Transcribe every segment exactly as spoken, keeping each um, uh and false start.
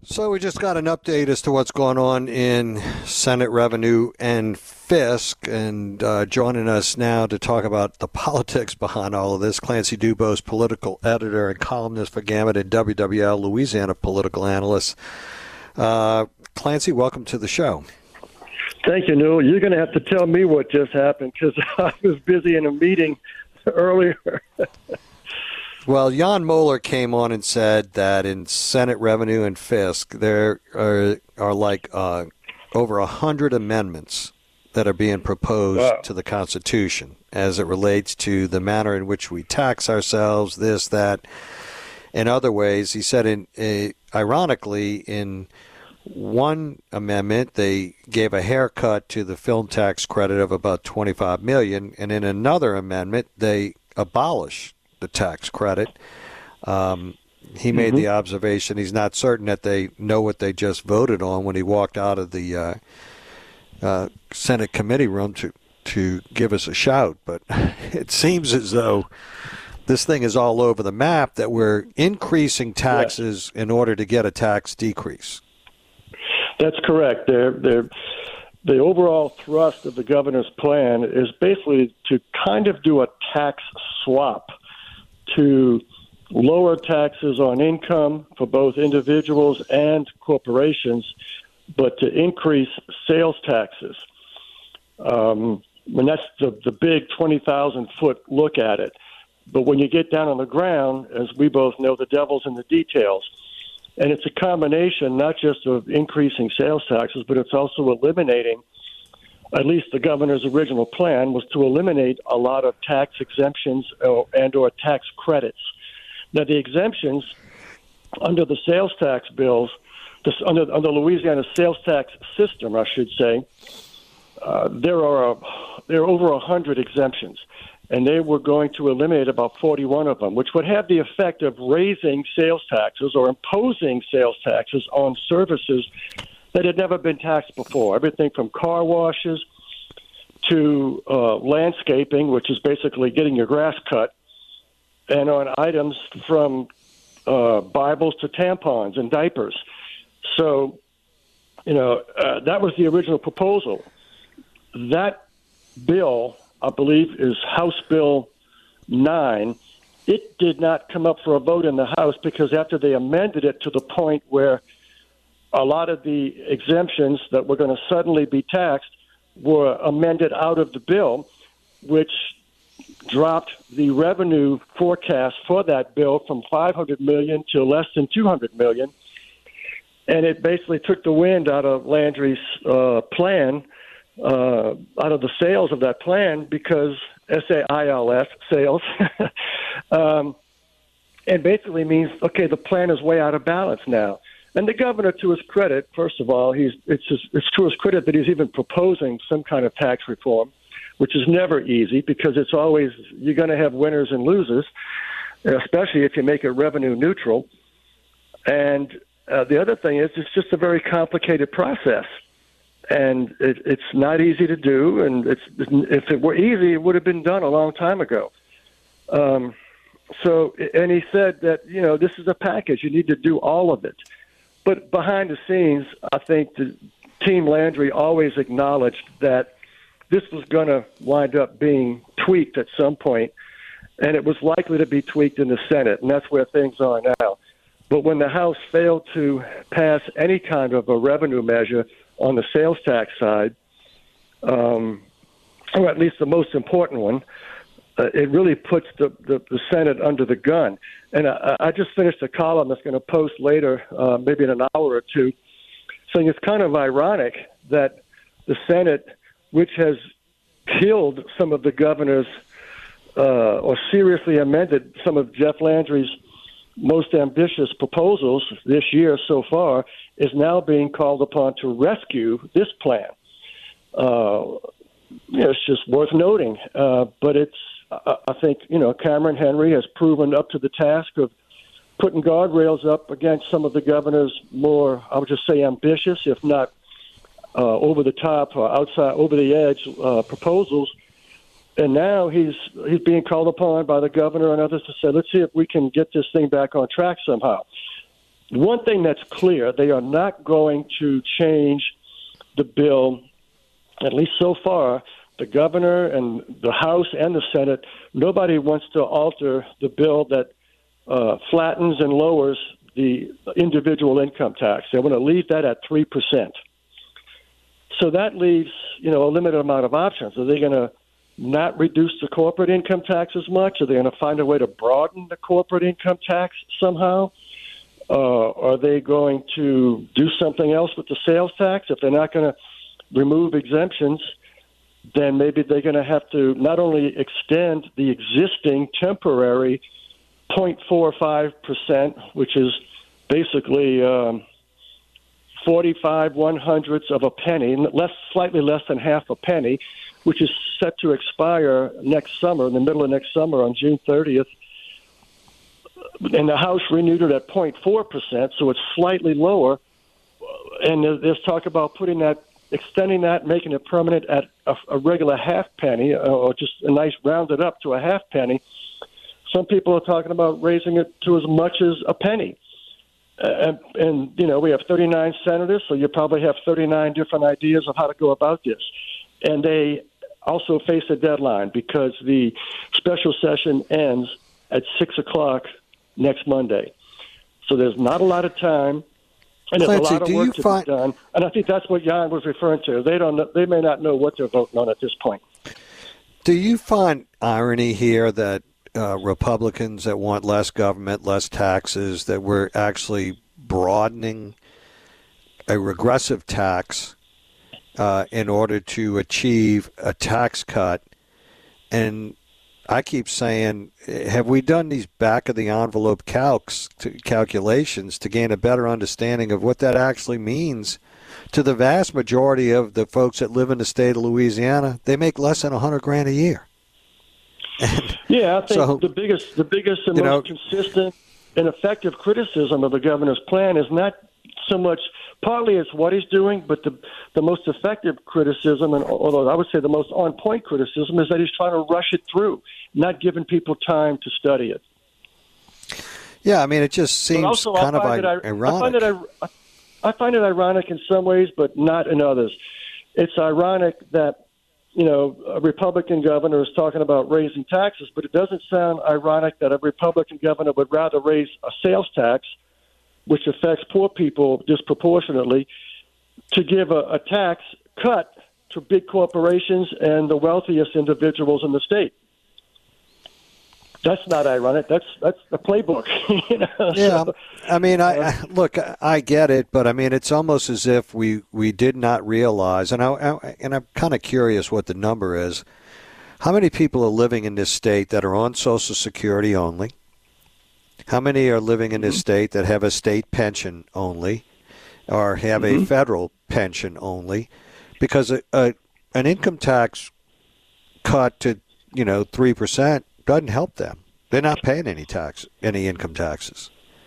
So we just got an update as to what's going on in Senate Revenue and Fisc, and uh, joining us now to talk about the politics behind all of this, Clancy Dubose, political editor and columnist for Gambit and W W L, Louisiana political analyst. Uh, Clancy, welcome to the show. Thank you, Newell. You're going to have to tell me what just happened because I was busy in a meeting earlier. Well, Jan Moeller came on and said that in Senate Revenue and Fisc, there are, are like uh, over one hundred amendments that are being proposed wow. to the Constitution as it relates to the manner in which we tax ourselves, this, that, and other ways. He said, in uh, ironically, in one amendment, they gave a haircut to the film tax credit of about twenty-five million dollars, and in another amendment, they abolished the tax credit. Um, he made mm-hmm. the observation he's not certain that they know what they just voted on when he walked out of the uh, uh, Senate committee room to, to give us a shout. But it seems as though this thing is all over the map, that we're increasing taxes yeah. in order to get a tax decrease. That's correct. They're, they're, the overall thrust of the governor's plan is basically to kind of do a tax swap, to lower taxes on income for both individuals and corporations, but to increase sales taxes. Um, and that's the, the big twenty thousand foot look at it. But when you get down on the ground, as we both know, the devil's in the details. And it's a combination not just of increasing sales taxes, but it's also eliminating, at least the governor's original plan was to eliminate a lot of tax exemptions and or tax credits. Now, the exemptions under the sales tax bills, this, under, under Louisiana's sales tax system, I should say, uh, there are a, there are over one hundred exemptions, and they were going to eliminate about forty-one of them, which would have the effect of raising sales taxes or imposing sales taxes on services that had never been taxed before. Everything from car washes to uh, landscaping, which is basically getting your grass cut, and on items from uh, Bibles to tampons and diapers. So, you know, uh, that was the original proposal. That bill, I believe, is House Bill nine. It did not come up for a vote in the House because after they amended it to the point where a lot of the exemptions that were going to suddenly be taxed were amended out of the bill, which dropped the revenue forecast for that bill from five hundred million dollars to less than two hundred million dollars. And it basically took the wind out of Landry's uh, plan, uh, out of the sales of that plan, because S A I L S, sales, um, and basically means, okay, the plan is way out of balance now. And the governor, to his credit, first of all, he's it's just, it's to his credit that he's even proposing some kind of tax reform, which is never easy because it's always, you're going to have winners and losers, especially if you make it revenue neutral. And uh, the other thing is it's just a very complicated process. And it, it's not easy to do. And it's if it were easy, it would have been done a long time ago. Um, so, and he said that, you know, this is a package. You need to do all of it. But behind the scenes, I think the Team Landry always acknowledged that this was going to wind up being tweaked at some point, and it was likely to be tweaked in the Senate, and that's where things are now. But when the House failed to pass any kind of a revenue measure on the sales tax side, um, or at least the most important one, uh, it really puts the, the, the Senate under the gun. And I, I just finished a column that's going to post later, uh, maybe in an hour or two, saying it's kind of ironic that the Senate, which has killed some of the governor's uh, or seriously amended some of Jeff Landry's most ambitious proposals this year so far, is now being called upon to rescue this plan. Uh, you know, it's just worth noting. Uh, but it's, I think, you know, Cameron Henry has proven up to the task of putting guardrails up against some of the governor's more, I would just say, ambitious, if not uh, over the top or outside, over the edge uh, proposals. And now he's he's being called upon by the governor and others to say, let's see if we can get this thing back on track somehow. one thing that's clear, they are not going to change the bill, at least so far. The governor and the House and the Senate, nobody wants to alter the bill that uh, flattens and lowers the individual income tax. They want to leave that at three percent. So that leaves, you know, a limited amount of options. Are they going to not reduce the corporate income tax as much? Are they going to find a way to broaden the corporate income tax somehow? Uh, are they going to do something else with the sales tax? If they're not going to remove exemptions, then maybe they're going to have to not only extend the existing temporary zero point four five percent, which is basically um, forty-five one hundredths of a penny, less, slightly less than half a penny, which is set to expire next summer, in the middle of next summer on June thirtieth. And the House renewed it at zero point four percent, so it's slightly lower. And there's talk about putting that, extending that, making it permanent at a, a regular half penny, or just a nice rounded up to a half penny. Some people are talking about raising it to as much as a penny. Uh, and, and, you know, we have thirty-nine senators, so you probably have thirty-nine different ideas of how to go about this. And they also face a deadline because the special session ends at six o'clock next Monday. So there's not a lot of time, and there's Clancy, a lot of work to find... be done. And I think that's what Jan was referring to. They don't know, they may not know what they're voting on at this point. Do you find irony here that uh, Republicans that want less government, less taxes, that we're actually broadening a regressive tax uh, in order to achieve a tax cut? And I keep saying, have we done these back-of-the-envelope calcs to, calculations to gain a better understanding of what that actually means to the vast majority of the folks that live in the state of Louisiana? They make less than a hundred grand a year. And yeah, I think so, the biggest, the biggest and most know, consistent and effective criticism of the governor's plan is not so much. Partly it's what he's doing, but the the most effective criticism, and although I would say the most on-point criticism, is that he's trying to rush it through, not giving people time to study it. Yeah, I mean, it just seems also, kind of I, ironic. I find, it, I, I find it ironic in some ways, but not in others. It's ironic that, you know, a Republican governor is talking about raising taxes, but it doesn't sound ironic that a Republican governor would rather raise a sales tax, which affects poor people disproportionately, to give a, a tax cut to big corporations and the wealthiest individuals in the state. That's not ironic. That's that's the playbook. You know? Yeah, so, I mean, I, I look, I get it, but I mean, it's almost as if we, we did not realize, and I, I and I'm kind of curious what the number is. How many people are living in this state that are on Social Security only? How many are living in this state that have a state pension only, or have mm-hmm. a federal pension only? Because a, a, an income tax cut to, you know, three percent doesn't help them. They're not paying any tax, any income taxes.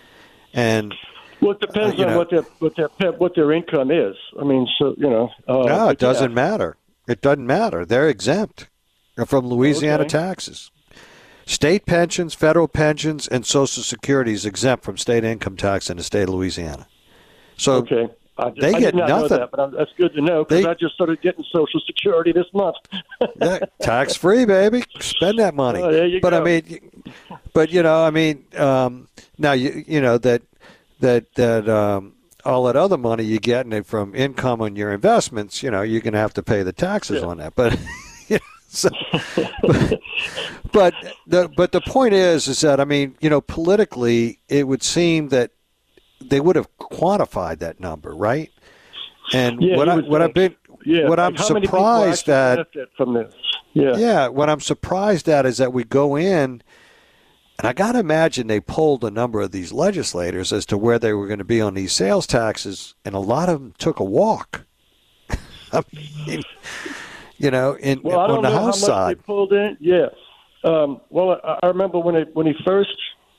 And well, it depends uh, on know, what their what their what their income is. I mean, so you know. Uh, no, it doesn't yeah. matter. It doesn't matter. They're exempt from Louisiana okay. taxes. State pensions, federal pensions, and Social Security is exempt from state income tax in the state of Louisiana. So okay. I, just, they I get did not nothing. Know that, but I'm, that's good to know because I just started getting Social Security this month. Yeah, tax free, baby. Spend that money. Oh, there you but go. I mean, but you know, I mean, um, now you you know that that that um, all that other money you're getting from income on your investments, you know, you're going to have to pay the taxes yeah. on that. But you know, so, but, but the but the point is, is that I mean, you know, politically, it would seem that they would have quantified that number, right? And yeah, what I what I've been yeah, what like I'm how surprised many at benefit from this. Yeah. yeah, what I'm surprised at is that we go in, and I got to imagine they polled a number of these legislators as to where they were going to be on these sales taxes, and a lot of them took a walk. I mean, you know, in well, I don't on the know House how much side. They pulled in. Yeah. Um, well, I, I remember when it, when he first.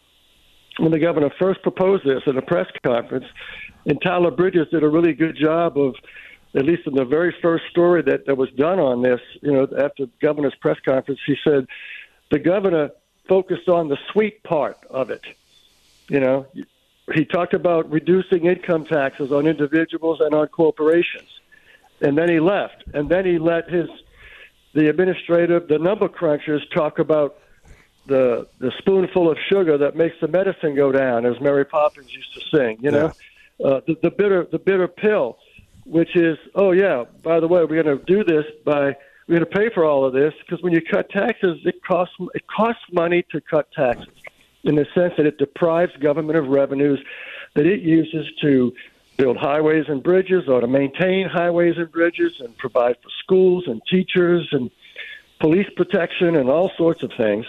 When the governor first proposed this at a press conference, and Tyler Bridges did a really good job of, at least in the very first story that, that was done on this, you know, after the governor's press conference, he said the governor focused on the sweet part of it. You know, he talked about reducing income taxes on individuals and on corporations. And then he left. And then he let his the administrative, the number crunchers talk about the the spoonful of sugar that makes the medicine go down, as Mary Poppins used to sing, you know, yeah. uh, the, the bitter the bitter pill, which is, oh, yeah, by the way, we're going to do this by we're going to pay for all of this because when you cut taxes, it costs it costs money to cut taxes in the sense that it deprives government of revenues that it uses to build highways and bridges or to maintain highways and bridges and provide for schools and teachers and police protection and all sorts of things.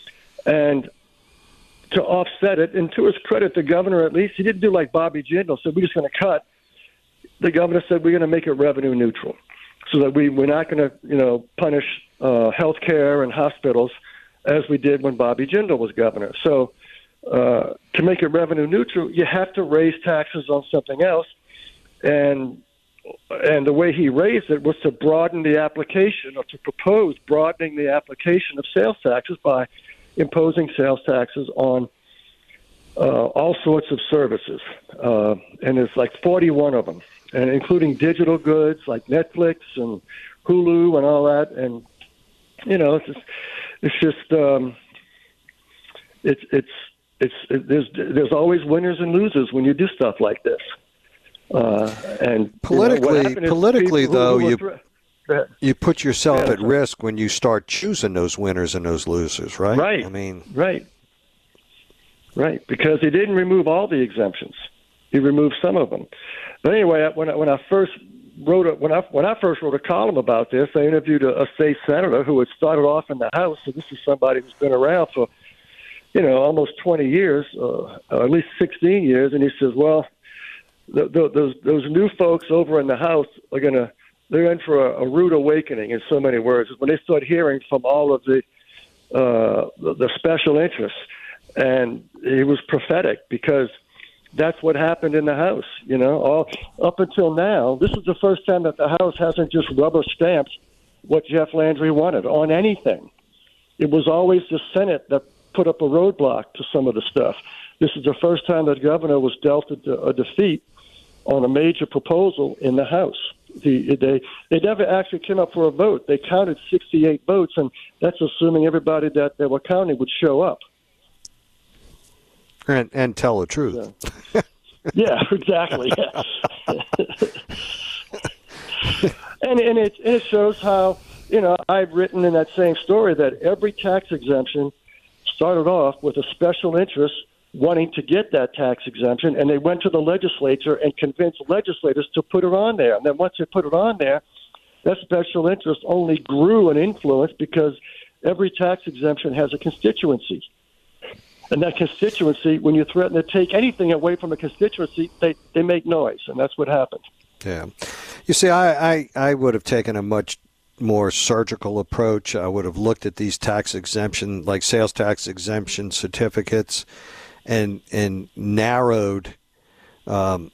And to offset it, and to his credit, the governor, at least, he didn't do like Bobby Jindal, said we're just going to cut. The governor said we're going to make it revenue neutral so that we, we're not going to, you know, punish uh, health care and hospitals as we did when Bobby Jindal was governor. So uh, to make it revenue neutral, you have to raise taxes on something else. And and the way he raised it was to broaden the application or to propose broadening the application of sales taxes by imposing sales taxes on uh, all sorts of services. Uh, and there's like forty-one of them, and including digital goods like Netflix and Hulu and all that. And, you know, it's just, it's just um, it's, it's, it's, it, there's, there's always winners and losers when you do stuff like this. Uh, and politically, you know, politically though, who, who you thre- you put yourself yeah, at risk when you start choosing those winners and those losers, right? Right. I mean, right, right. Because he didn't remove all the exemptions; he removed some of them. But anyway, when I, when I first wrote a, when I when I first wrote a column about this, I interviewed a, a state senator who had started off in the House. So this is somebody who's been around for, you know, almost twenty years, uh, or at least sixteen years, and he says, "Well, the, the, those those new folks over in the House are going to they're in for a, a rude awakening." In so many words, when they start hearing from all of the uh, the, the special interests, and he was prophetic because that's what happened in the House. You know, all up until now, this is the first time that the House hasn't just rubber stamped what Jeff Landry wanted on anything. It was always the Senate that put up a roadblock to some of the stuff. This is the first time that governor was dealt a, a defeat on a major proposal in the House. The, they they never actually came up for a vote. They counted sixty-eight votes, and that's assuming everybody that they were counting would show up. And, and tell the truth. So, yeah, exactly. Yeah. and and it, it shows how, you know, I've written in that same story that every tax exemption started off with a special interest wanting to get that tax exemption, and they went to the legislature and convinced legislators to put it on there. And then once they put it on there, that special interest only grew in influence because every tax exemption has a constituency. And that constituency, when you threaten to take anything away from a constituency, they, they make noise, and that's what happened. Yeah. You see, I, I, I would have taken a much more surgical approach. I would have looked at these tax exemption, like sales tax exemption certificates, and and narrowed um,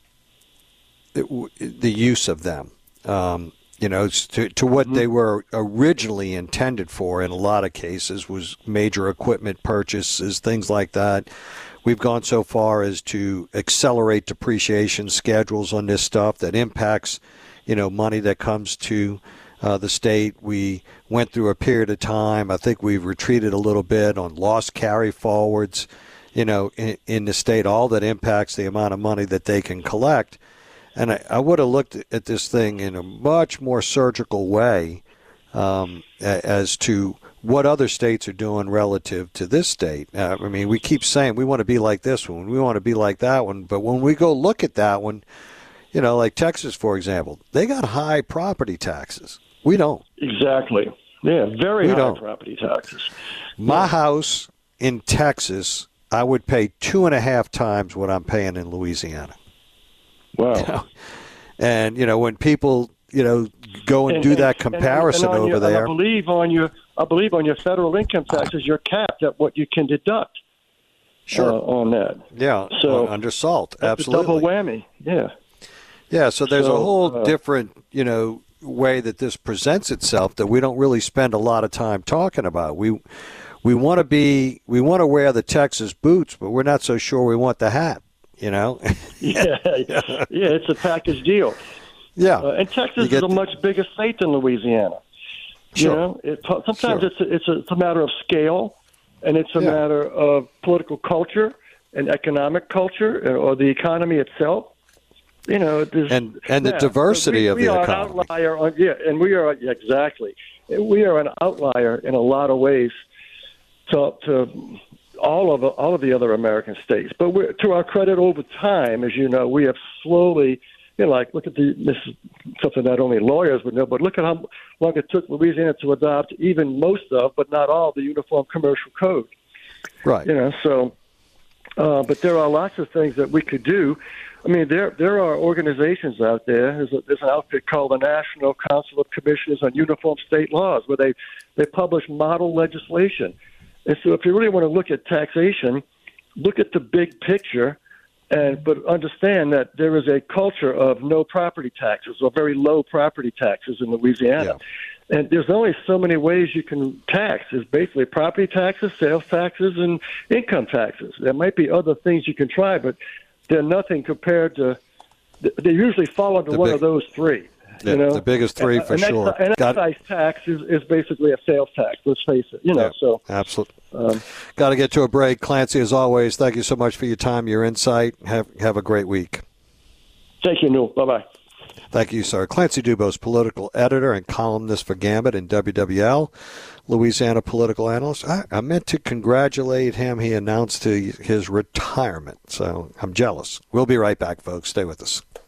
the, the use of them. Um You know, to, to what mm-hmm. they were originally intended for in a lot of cases was major equipment purchases, things like that. We've gone so far as to accelerate depreciation schedules on this stuff that impacts, you know, money that comes to uh, the state. We went through a period of time. I think we've retreated a little bit on loss carry forwards, you know, in, in the state, all that impacts the amount of money that they can collect. And I, I would have looked at this thing in a much more surgical way um, as to what other states are doing relative to this state. Uh, I mean, we keep saying we want to be like this one, we want to be like that one, but when we go look at that one, you know, like Texas, for example, they got high property taxes. We don't. Exactly. Yeah, very we high don't. property taxes. My yeah. house in Texas, I would pay two and a half times what I'm paying in Louisiana. Wow. You know? And, you know, when people, you know, go and, and do that comparison and, and over your, there. I believe on your I believe on your federal income taxes, you're capped at what you can deduct. Sure. Uh, on that. Yeah. So under SALT. That's absolutely. a double whammy. Yeah. Yeah. So there's so, a whole uh, different, you know, way that this presents itself that we don't really spend a lot of time talking about. We we want to be we want to wear the Texas boots, but we're not so sure we want the hat. you know? yeah, yeah, it's a package deal. Yeah. Uh, and Texas get, is a much bigger state than Louisiana. Sure. You know, it, sometimes sure. it's, a, it's, a, it's a matter of scale, and it's a yeah. matter of political culture and economic culture, or the economy itself. You know, and and the yeah, diversity we, of we the are economy. An outlier on, yeah, and we are yeah, exactly. We are an outlier in a lot of ways to, to all of all of the other American states. But we're, to our credit, over time, as you know, we have slowly, you know, like look at the this is something that only lawyers would know, but look at how long it took Louisiana to adopt even most of, but not all, the Uniform Commercial Code. Right. You know, so. Uh, but there are lots of things that we could do. I mean, there there are organizations out there. There's, a, there's an outfit called the National Council of Commissioners on Uniform State Laws, where they, they publish model legislation. And so if you really want to look at taxation, look at the big picture, and but understand that there is a culture of no property taxes or very low property taxes in Louisiana. Yeah. And there's only so many ways you can tax. There's basically property taxes, sales taxes, and income taxes. There might be other things you can try, but they're nothing compared to. They usually fall under the one big, of those three. The, you know, the biggest three for an sure. Ex- an excise tax is, is basically a sales tax. Let's face it. You know, yeah, so absolutely. Um, Got to get to a break, Clancy. As always, thank you so much for your time, your insight. Have have a great week. Thank you, Newell. Bye bye. Thank you, sir. Clancy Dubose, political editor and columnist for Gambit and W W L, Louisiana political analyst. I, I meant to congratulate him. He announced his retirement, so I'm jealous. We'll be right back, folks. Stay with us.